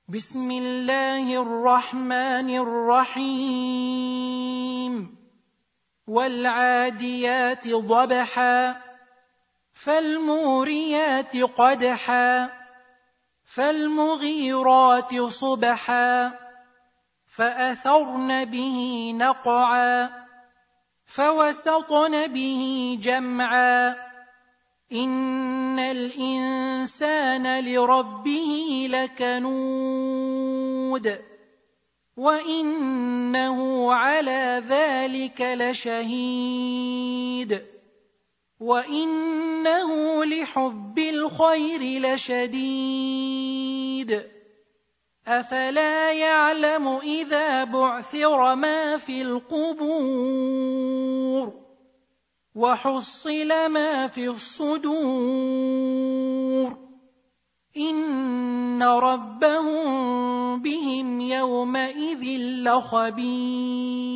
بسم الله الرحمن الرحيم والعاديات ضبحا فالموريات قدحا فالمغيرات صبحا فأثرن به نقعا فوسطن به جمعا إن الإنسان لربه لكنود وإنه على ذلك لشهيد وإنه لحب الخير لشديد أفلا يعلم إذا بعثر ما في القبور وحصل ما في الصدور إن ربهم بهم يومئذ لخبير